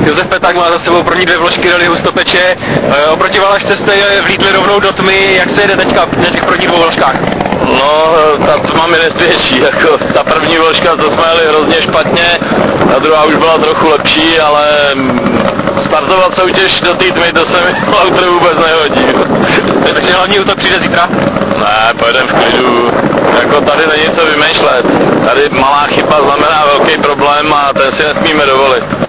Josef Peták má za sebou první 2 vložky rally Hustopeče. Oproti Valašce jste vlítli rovnou do tmy. Jak se jede teďka na těch prvních 2 vložkách? No, ta tma mi nesvědčí, jako ta první vložka, to jsme jeli hrozně špatně, ta druhá už byla trochu lepší, ale startovat soutěž do té tmy, to se mi auto vůbec nehodí. Takže hlavní útok přijde zítra? Ne, pojedem v klidu, jako tady není co vymýšlet, tady malá chyba znamená velký problém a ten si nesmíme dovolit.